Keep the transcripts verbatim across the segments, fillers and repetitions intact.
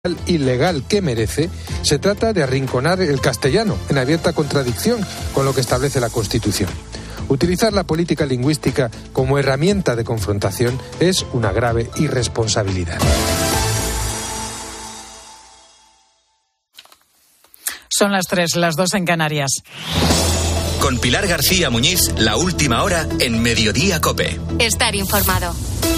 ilegal que merece, se trata de arrinconar el castellano, en abierta contradicción con lo que establece la Constitución. Utilizar la política lingüística como herramienta de confrontación es una grave irresponsabilidad. Son las tres, las dos en Canarias. Con Pilar García Muñiz, la última hora en Mediodía COPE. Estar informado.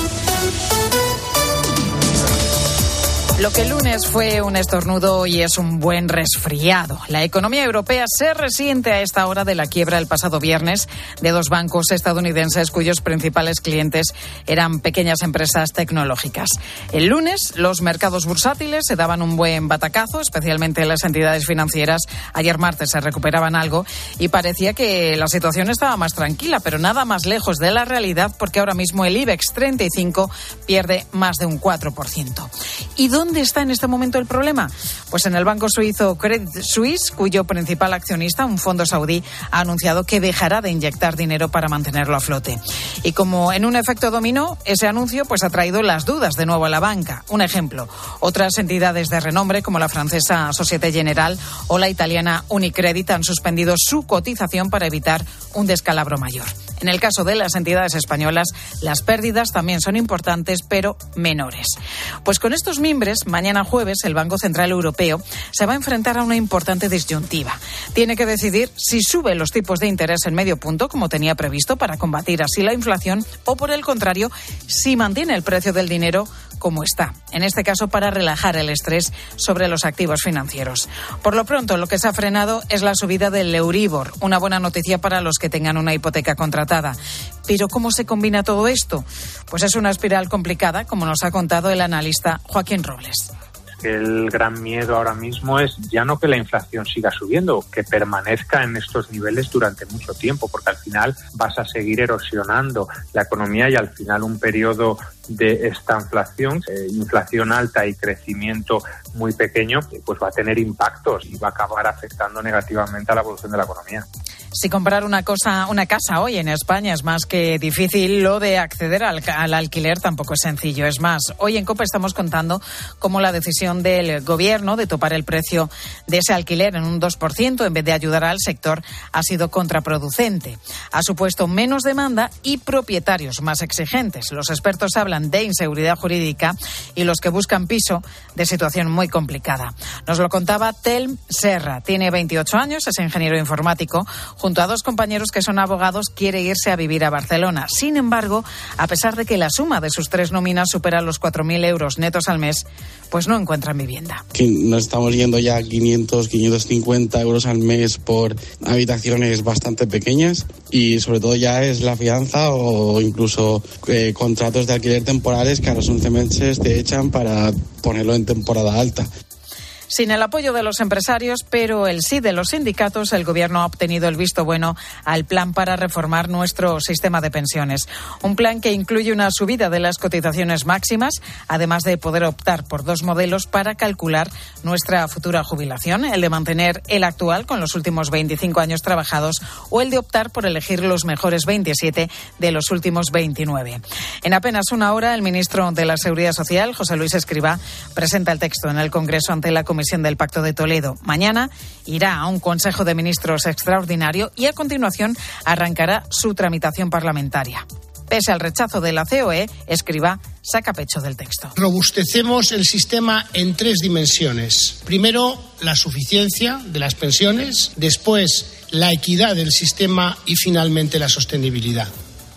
Lo que el lunes fue un estornudo hoy es un buen resfriado. La economía europea se resiente a esta hora de la quiebra el pasado viernes de dos bancos estadounidenses cuyos principales clientes eran pequeñas empresas tecnológicas. El lunes los mercados bursátiles se daban un buen batacazo, especialmente las entidades financieras. Ayer martes se recuperaban algo y parecía que la situación estaba más tranquila, pero nada más lejos de la realidad, porque ahora mismo el IBEX treinta y cinco pierde más de un cuatro por ciento. ¿Y dónde está en este momento el problema? Pues en el banco suizo Credit Suisse, cuyo principal accionista, un fondo saudí, ha anunciado que dejará de inyectar dinero para mantenerlo a flote. Y como en un efecto dominó, ese anuncio pues ha traído las dudas de nuevo a la banca. Un ejemplo, otras entidades de renombre como la francesa Société Générale o la italiana Unicredit han suspendido su cotización para evitar un descalabro mayor. En el caso de las entidades españolas, las pérdidas también son importantes, pero menores. Pues con estos mimbres, mañana jueves, el Banco Central Europeo se va a enfrentar a una importante disyuntiva. Tiene que decidir si sube los tipos de interés en medio punto, como tenía previsto, para combatir así la inflación, o por el contrario, si mantiene el precio del dinero como está. En este caso, para relajar el estrés sobre los activos financieros. Por lo pronto, lo que se ha frenado es la subida del Euribor. Una buena noticia para los que tengan una hipoteca contratada. Pero ¿cómo se combina todo esto? Pues es una espiral complicada, como nos ha contado el analista Joaquín Robles. El gran miedo ahora mismo es ya no que la inflación siga subiendo, que permanezca en estos niveles durante mucho tiempo, porque al final vas a seguir erosionando la economía y al final un periodo de estanflación, eh, inflación alta y crecimiento muy pequeño, pues va a tener impactos y va a acabar afectando negativamente a la evolución de la economía. Si comprar una cosa, una casa hoy en España es más que difícil, lo de acceder al, al alquiler tampoco es sencillo. Es más, hoy en COPE estamos contando cómo la decisión del gobierno de topar el precio de ese alquiler en un dos por ciento en vez de ayudar al sector ha sido contraproducente. Ha supuesto menos demanda y propietarios más exigentes. Los expertos hablan de inseguridad jurídica y los que buscan piso de situación muy complicada. Nos lo contaba Telm Serra. Tiene veintiocho años, es ingeniero informático. Junto a dos compañeros que son abogados, quiere irse a vivir a Barcelona. Sin embargo, a pesar de que la suma de sus tres nóminas supera los cuatro mil euros netos al mes, pues no encuentran vivienda. Nos estamos yendo ya a quinientos, quinientos cincuenta euros al mes por habitaciones bastante pequeñas y sobre todo ya es la fianza o incluso eh, contratos de alquiler temporales que a los once meses te echan para ponerlo en temporada alta. Sin el apoyo de los empresarios, pero el sí de los sindicatos, el Gobierno ha obtenido el visto bueno al plan para reformar nuestro sistema de pensiones. Un plan que incluye una subida de las cotizaciones máximas, además de poder optar por dos modelos para calcular nuestra futura jubilación, el de mantener el actual con los últimos veinticinco años trabajados o el de optar por elegir los mejores veintisiete de los últimos veintinueve. En apenas una hora, el ministro de la Seguridad Social, José Luis Escrivá, presenta el texto en el Congreso ante la Comisión del Pacto de Toledo. Mañana irá a un Consejo de Ministros extraordinario y a continuación arrancará su tramitación parlamentaria. Pese al rechazo de la C O E, Escrivá saca pecho del texto. Robustecemos el sistema en tres dimensiones. Primero, la suficiencia de las pensiones, después, la equidad del sistema y finalmente la sostenibilidad.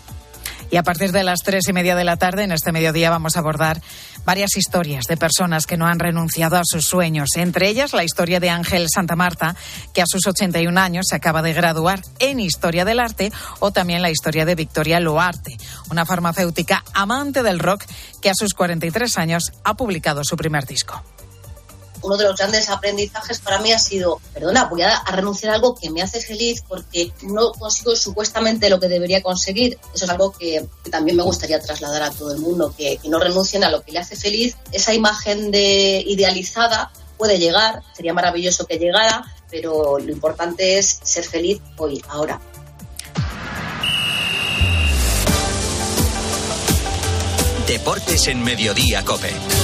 Y a partir de las tres y media de la tarde, en este mediodía, vamos a abordar varias historias de personas que no han renunciado a sus sueños. Entre ellas, la historia de Ángel Santamarta, que a sus ochenta y un años se acaba de graduar en Historia del Arte, o también la historia de Victoria Loarte, una farmacéutica amante del rock que a sus cuarenta y tres años ha publicado su primer disco. Uno de los grandes aprendizajes para mí ha sido, perdona, voy a, a renunciar a algo que me hace feliz porque no consigo supuestamente lo que debería conseguir. Eso es algo que, que también me gustaría trasladar a todo el mundo, que, que no renuncien a lo que le hace feliz. Esa imagen de idealizada puede llegar, sería maravilloso que llegara, pero lo importante es ser feliz hoy, ahora. Deportes en Mediodía COPE.